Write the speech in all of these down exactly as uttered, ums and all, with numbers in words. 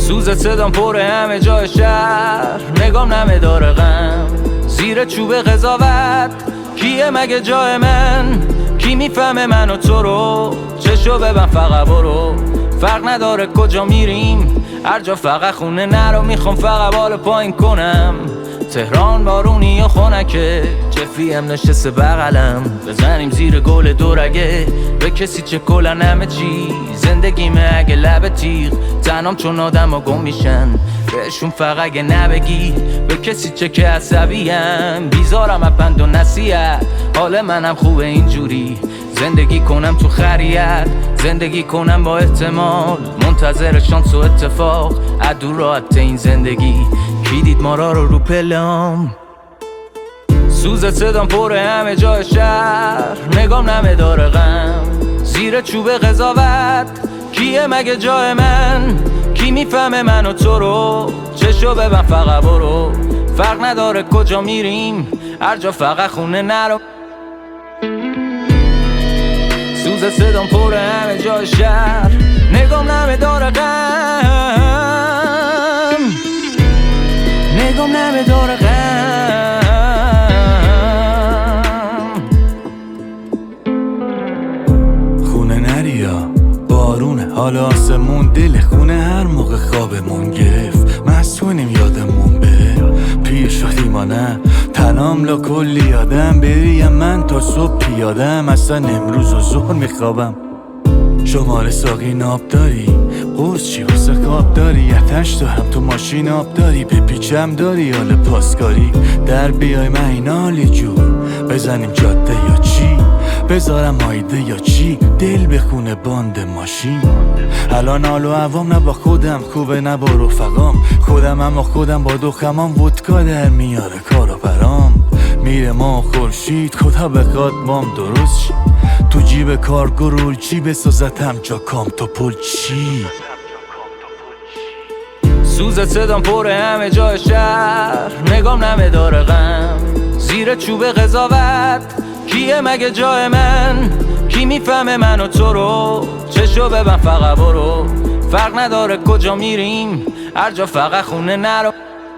سوز صدام پر همه جای شهر، نگام نمه داره غم. زیر چوب قضاوت کیه مگه جای من؟ کی میفهمه من و تو رو؟ چشو ببن فقط برو، فرق نداره کجا میریم، هر جا فقط خونه نرو. میخوام فقط بال پایین کنم، تهران بارونی یا خنکه، جفی هم نشسته بغلم. بزنیم زیر گل دورگه، به کسی چه کلن همه چی. زندگیمه اگه لب تیغ، تنام چون آدم ها گم میشن. بهشون فقط اگه نبگی به کسی چه که عصبیم. بیزارم اپند و نصیحت، حال منم خوبه اینجوری. زندگی کنم تو خریت، زندگی کنم با احتمال، منتظر شانس و اتفاق. عدو راحت این زندگی، کی دید ما را رو رو پلام. سوز صدام پر همه جای شهر، نگام نمه داره غم. زیر چوب قضاوت کیه مگه جای من؟ کی میفهمه من و تو رو؟ چشو ببن فقط برو، فرق نداره کجا میریم، هر جا فقط خونه نرو. سوز صدام پر همه جای شهر، نگام نمه داره غم. نگام نمه داره غم. خونه نریا بارونه، حال آسمون دل خونه هر موقع خوابمون گرفت. مسئولیم یادمون بره، پیر شدیم ما نه تنام لا کلی آدم. بریم من تا صبح پیادم، اصلا امروز و ظهر میخوابم. شماره ساقی ناب داری، قرص چی واسه خواب داری؟ اتش دارم تو ماشین آب داری، بپیچم داری حال پاسکاری. در بیای من این حالی جور، بزنیم جاده یا چی؟ بذارم آیده یا چی؟ دل بخونه باند ماشین. الان حال و عوام نه با خودم خوبه نه با رفقام، خودم اما خودم با دو خمام. ودکا در میاره کار و پرام، میره ما خورشید خدا بخواد مام درست شی. تو جیب کارگو رول چی بسازت همجا کام تو پل چی؟ سوز صدام پر همه جای شهر، نگام نمه داره غم. زیر چوب قضاوت کیه مگه جای من؟ کی میفهمه من و تو رو؟ چشو ببن فقط برو، فرق نداره کجا میریم، هر جا فقط خونه نرو.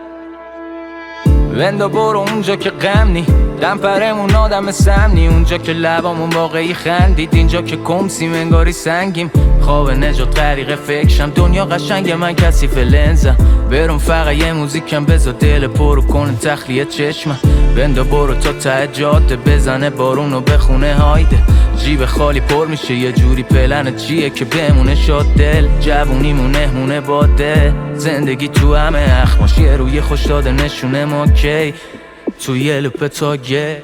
بندو برو اونجا که غم نی، دم پرمون آدم سمنی. اونجا که لبامون واقعی خندید، اینجا که کمسیم انگاری سنگیم. خواب نجات غریق فکرشم، دنیا قشنگ من کثیف لنزم. برون فقط یه موزیکم بذار دل پرو کنه تخلیه چشمم. بندو برو تا ته جاده، بزنه بارون و بخونه هایده. جیب خالی پر میشه یه جوری، پلن چیه که بمونه شاد دل. جوونیمون مهمونه باده، زندگی تو همه اخماش یه روی خوش داده نشونه ما کی تو یه لوپ تاگه.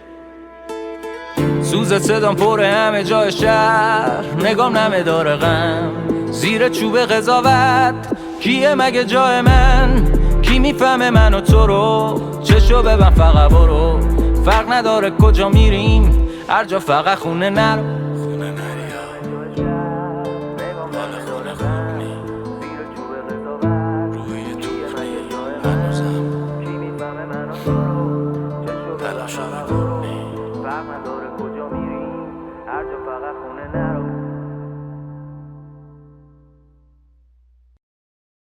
سوز صدام پر همه جای شهر، نگام نمه داره غم. زیر چوب قضاوت کیه مگه جای من؟ کی میفهمه من و تو رو؟ چشو ببن فقط برو، فرق نداره کجا میریم، هر جا فقط خونه نرو. خونه نریا حال خونه خوب نی.